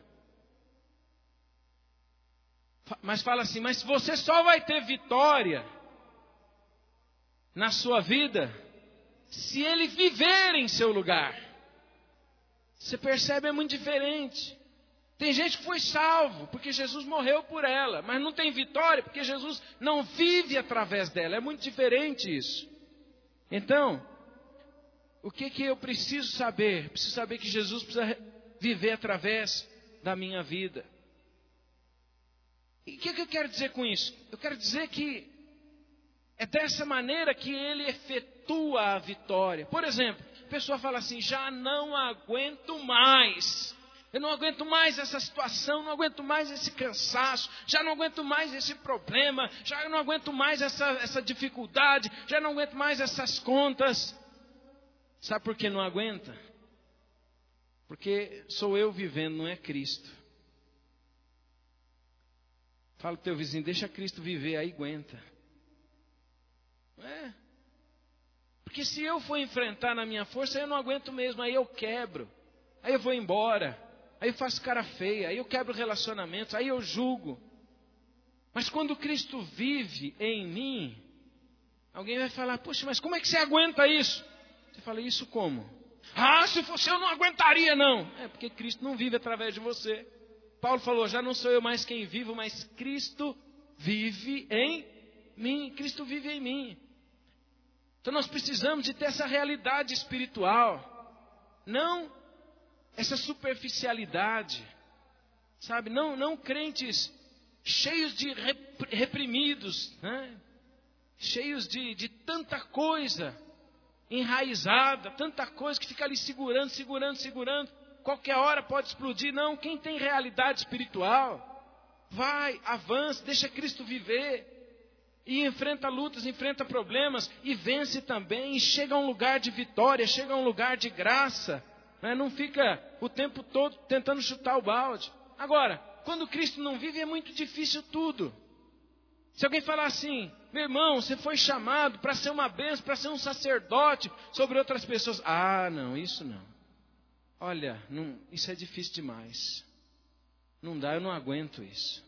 Mas fala assim, mas você só vai ter vitória na sua vida se Ele viver em seu lugar. Você percebe, é muito diferente. Tem gente que foi salvo porque Jesus morreu por ela, mas não tem vitória porque Jesus não vive através dela. É muito diferente isso. Então, o que, que eu preciso saber? Preciso saber que Jesus precisa viver através da minha vida. E o que, que eu quero dizer com isso? Eu quero dizer que é dessa maneira que Ele efetua a vitória. Por exemplo, a pessoa fala assim, já não aguento mais. Eu não aguento mais essa situação, não aguento mais esse cansaço, já não aguento mais esse problema, já não aguento mais essa, essa dificuldade, já não aguento mais essas contas. Sabe por que não aguenta? Porque sou eu vivendo, não é Cristo. Fala pro teu vizinho, deixa Cristo viver, aí aguenta. É. Porque se eu for enfrentar na minha força, eu não aguento mesmo, aí eu quebro. Aí eu vou embora. Aí eu faço cara feia, aí eu quebro relacionamentos, aí eu julgo. Mas quando Cristo vive em mim, alguém vai falar, poxa, mas como é que você aguenta isso? Você fala, isso como? Ah, se fosse eu não aguentaria não. É porque Cristo não vive através de você. Paulo falou, já não sou eu mais quem vivo, mas Cristo vive em mim. Cristo vive em mim. Então nós precisamos de ter essa realidade espiritual. Não essa superficialidade. Sabe, não, não crentes cheios de reprimidos, né? Cheios de, de tanta coisa enraizada, tanta coisa que fica ali segurando, segurando, segurando. Qualquer hora pode explodir. Não, quem tem realidade espiritual, vai, avança, deixa Cristo viver. E enfrenta lutas, enfrenta problemas, e vence também, e chega a um lugar de vitória, chega a um lugar de graça. Né? Não fica o tempo todo tentando chutar o balde. Agora, quando Cristo não vive, é muito difícil tudo. Se alguém falar assim, meu irmão, você foi chamado para ser uma bênção, para ser um sacerdote sobre outras pessoas. Ah, não, isso não. Olha, não, isso é difícil demais. Não dá, eu não aguento isso.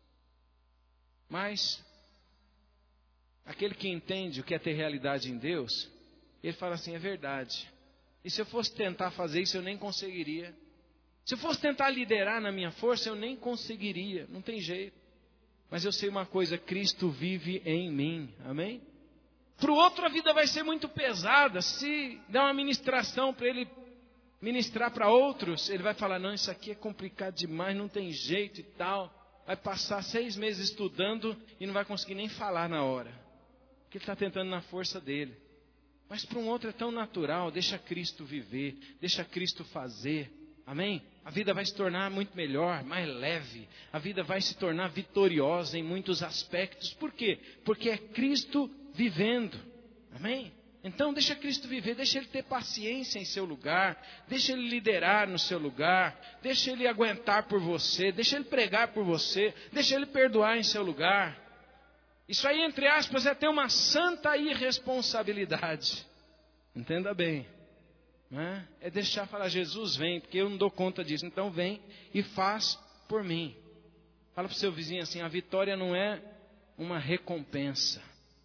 Mas, aquele que entende o que é ter realidade em Deus, ele fala assim, é verdade. E se eu fosse tentar fazer isso, eu nem conseguiria. Se eu fosse tentar liderar na minha força, eu nem conseguiria. Não tem jeito. Mas eu sei uma coisa, Cristo vive em mim. Amém? Para o outro a vida vai ser muito pesada. Se der uma ministração para ele ministrar para outros, ele vai falar, não, isso aqui é complicado demais, não tem jeito e tal. Vai passar seis meses estudando e não vai conseguir nem falar na hora. Porque ele está tentando na força dele. Mas para um outro é tão natural, deixa Cristo viver, deixa Cristo fazer. Amém? A vida vai se tornar muito melhor, mais leve. A vida vai se tornar vitoriosa em muitos aspectos. Por quê? Porque é Cristo vivendo. Amém? Então deixa Cristo viver, deixa Ele ter paciência em seu lugar, deixa Ele liderar no seu lugar, deixa Ele aguentar por você, deixa Ele pregar por você, deixa Ele perdoar em seu lugar. Isso aí, entre aspas, é ter uma santa irresponsabilidade. Entenda bem. Né? É deixar falar, Jesus vem, porque eu não dou conta disso, então vem e faz por mim. Fala para o seu vizinho assim, a vitória não é uma recompensa.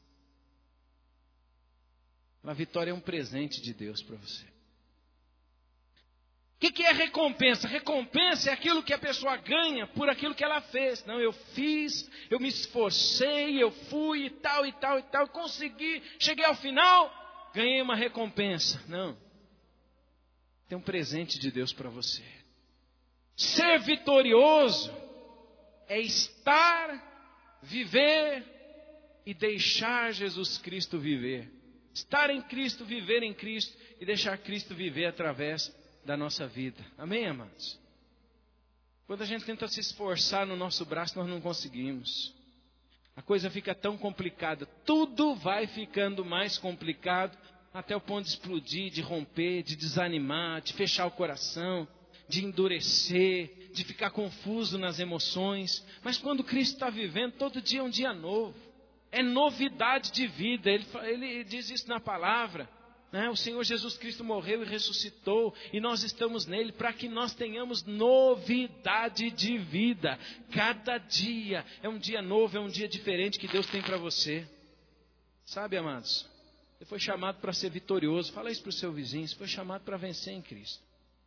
A vitória é um presente de Deus para você. O que, que é recompensa? Recompensa é aquilo que a pessoa ganha por aquilo que ela fez. Não, eu fiz, eu me esforcei, eu fui e tal, e tal, e tal, consegui, cheguei ao final, ganhei uma recompensa. Não. Tem um presente de Deus para você. Ser vitorioso é estar, viver e deixar Jesus Cristo viver. Estar em Cristo, viver em Cristo e deixar Cristo viver através da nossa vida. Amém, amados? Quando a gente tenta se esforçar no nosso braço, nós não conseguimos. A coisa fica tão complicada. Tudo vai ficando mais complicado até o ponto de explodir, de romper, de desanimar, de fechar o coração, de endurecer, de ficar confuso nas emoções. Mas quando Cristo está vivendo, todo dia é um dia novo. É novidade de vida. Ele, ele diz isso na palavra. Né? O Senhor Jesus Cristo morreu e ressuscitou. E nós estamos nele para que nós tenhamos novidade de vida. Cada dia é um dia novo, é um dia diferente que Deus tem para você. Sabe, amados? Você foi chamado para ser vitorioso. Fala isso para o seu vizinho. Você foi chamado para vencer em Cristo.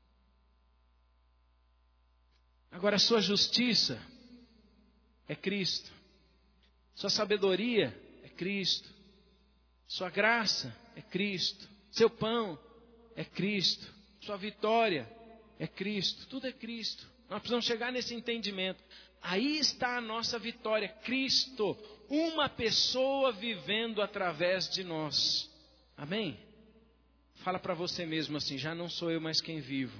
Agora, a sua justiça é Cristo. Sua sabedoria é Cristo. Sua graça é Cristo. Seu pão é Cristo. Sua vitória é Cristo. Tudo é Cristo. Nós precisamos chegar nesse entendimento. Aí está a nossa vitória. Cristo, uma pessoa vivendo através de nós. Amém? Fala para você mesmo assim, já não sou eu mais quem vivo.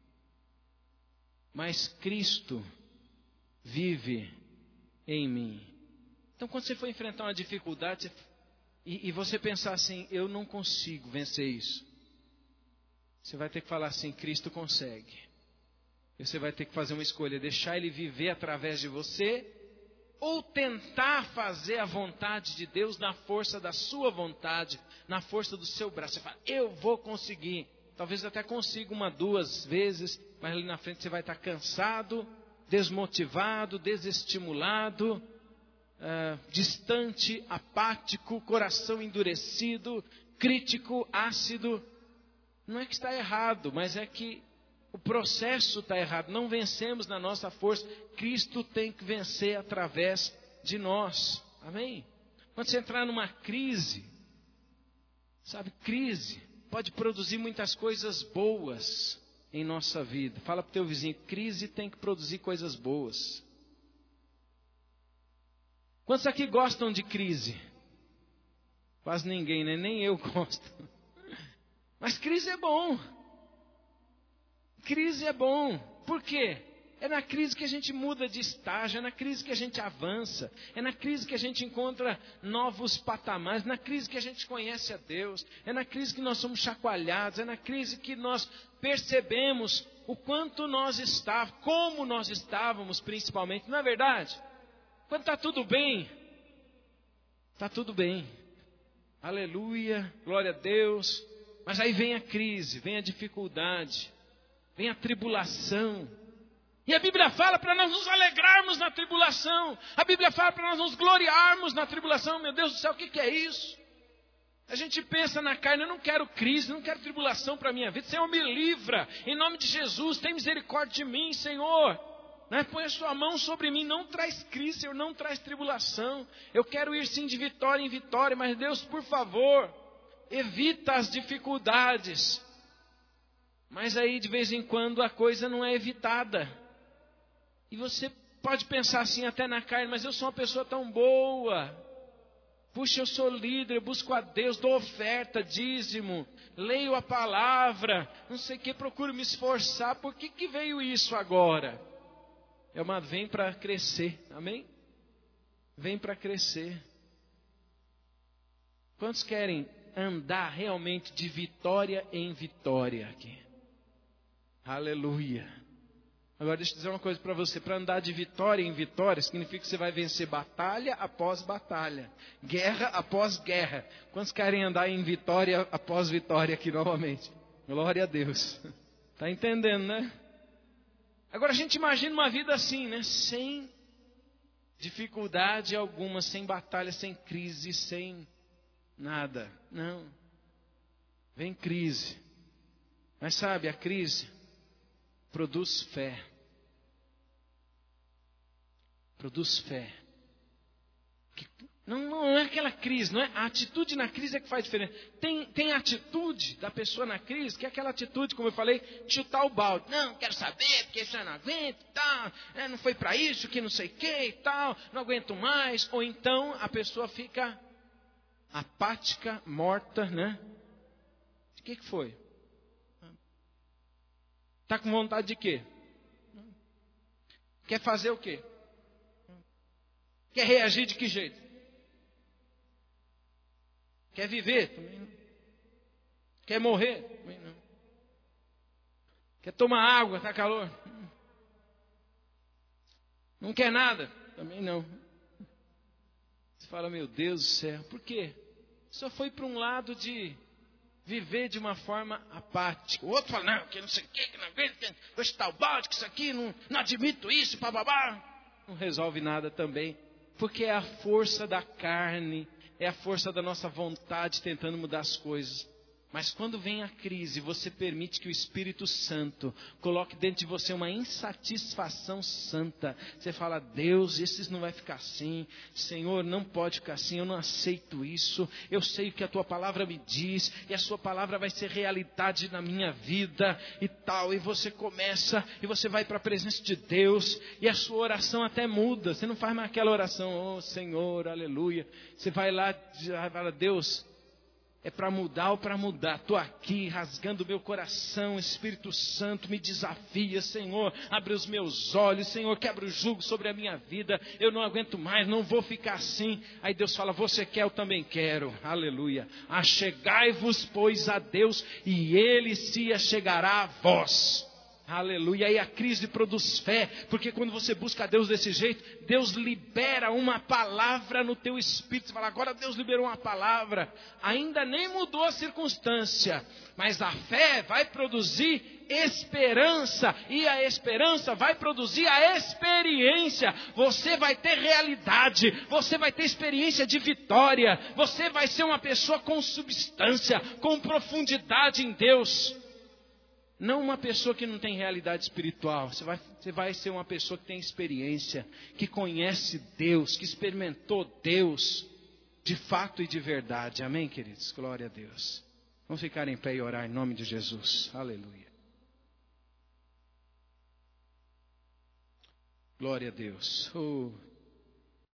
Mas Cristo vive em mim. Então, quando você for enfrentar uma dificuldade você, e, e você pensar assim, eu não consigo vencer isso. Você vai ter que falar assim, Cristo consegue. E você vai ter que fazer uma escolha, deixar Ele viver através de você, ou tentar fazer a vontade de Deus na força da sua vontade, na força do seu braço. Você fala, eu vou conseguir. Talvez até consiga uma, duas vezes, mas ali na frente você vai estar cansado, desmotivado, desestimulado, Uh, distante, apático, coração endurecido, crítico, ácido. Não é que está errado, mas é que o processo está errado. Não vencemos na nossa força. Cristo tem que vencer através de nós. Amém? Quando você entrar numa crise, sabe, crise pode produzir muitas coisas boas em nossa vida. Fala para o teu vizinho, crise tem que produzir coisas boas. Quantos aqui gostam de crise? Quase ninguém, né? Nem eu gosto. Mas crise é bom. Crise é bom. Por quê? É na crise que a gente muda de estágio, é na crise que a gente avança, é na crise que a gente encontra novos patamares, é na crise que a gente conhece a Deus, é na crise que nós somos chacoalhados, é na crise que nós percebemos o quanto nós estávamos, como nós estávamos principalmente, não é verdade? Quando está tudo bem, está tudo bem, aleluia, glória a Deus, mas aí vem a crise, vem a dificuldade, vem a tribulação, e a Bíblia fala para nós nos alegrarmos na tribulação, a Bíblia fala para nós nos gloriarmos na tribulação. Meu Deus do céu, o que, que é isso? A gente pensa na carne, eu não quero crise, não quero tribulação para a minha vida, Senhor me livra, em nome de Jesus, tem misericórdia de mim, Senhor. Né? Põe a sua mão sobre mim, não traz crise, Senhor, não traz tribulação. Eu quero ir sim de vitória em vitória, mas Deus, por favor, evita as dificuldades. Mas aí de vez em quando a coisa não é evitada. E você pode pensar assim até na carne, mas eu sou uma pessoa tão boa. Puxa, eu sou líder, eu busco a Deus, dou oferta, dízimo, leio a palavra, não sei o que, procuro me esforçar. Por que, que veio isso agora? É uma, vem para crescer, amém? Vem para crescer. Quantos querem andar realmente de vitória em vitória aqui. Aleluia. Agora deixa eu dizer uma coisa para você. Para andar de vitória em vitória, significa que você vai vencer batalha após batalha. Guerra após guerra. Quantos querem andar em vitória após vitória aqui novamente? Glória a Deus. Está entendendo, né? Agora a gente imagina uma vida assim, né? Sem dificuldade alguma, sem batalha, sem crise, sem nada. Não. Vem crise. Mas sabe, a crise produz fé. Produz fé. Não, não é aquela crise, não é? A atitude na crise é que faz diferença. Tem, tem atitude da pessoa na crise, que é aquela atitude, como eu falei, de chutar o balde. Não, quero saber, porque isso eu não aguento e tal. É, não foi para isso, que não sei o que e tal. Não aguento mais. Ou então a pessoa fica apática, morta, né? O que, que foi? Está com vontade de quê? Quer fazer o quê? Quer reagir de que jeito? Quer viver? Também não. Quer morrer? Também não. Quer tomar água? Está calor? Não quer nada? Também não. Você fala, meu Deus do céu, por quê? Só foi para um lado de viver de uma forma apática. O outro fala, não, que não sei o que, que não aguento, que vou chutar o balde, que isso aqui, não, não admito isso, bababá. Não resolve nada também. Porque é a força da carne, é a força da nossa vontade tentando mudar as coisas. Mas quando vem a crise, você permite que o Espírito Santo coloque dentro de você uma insatisfação santa. Você fala, Deus, isso não vai ficar assim. Senhor, não pode ficar assim, eu não aceito isso. Eu sei o que a tua palavra me diz, e a sua palavra vai ser realidade na minha vida e tal. E você começa, e você vai para a presença de Deus, e a sua oração até muda. Você não faz mais aquela oração, oh Senhor, aleluia. Você vai lá e fala, Deus, é para mudar ou para mudar. Estou aqui rasgando o meu coração. Espírito Santo me desafia. Senhor, abre os meus olhos. Senhor, quebra o jugo sobre a minha vida. Eu não aguento mais, não vou ficar assim. Aí Deus fala, você quer, eu também quero. Aleluia. Achegai-vos, pois, a Deus, e Ele se achegará a vós. Aleluia, e a crise produz fé, porque quando você busca Deus desse jeito, Deus libera uma palavra no teu espírito. Você fala, agora Deus liberou uma palavra, ainda nem mudou a circunstância, mas a fé vai produzir esperança, e a esperança vai produzir a experiência. Você vai ter realidade, você vai ter experiência de vitória, você vai ser uma pessoa com substância, com profundidade em Deus. Não uma pessoa que não tem realidade espiritual. Você vai, você vai ser uma pessoa que tem experiência, que conhece Deus, que experimentou Deus de fato e de verdade. Amém, queridos? Glória a Deus. Vamos ficar em pé e orar em nome de Jesus. Aleluia. Glória a Deus. Oh.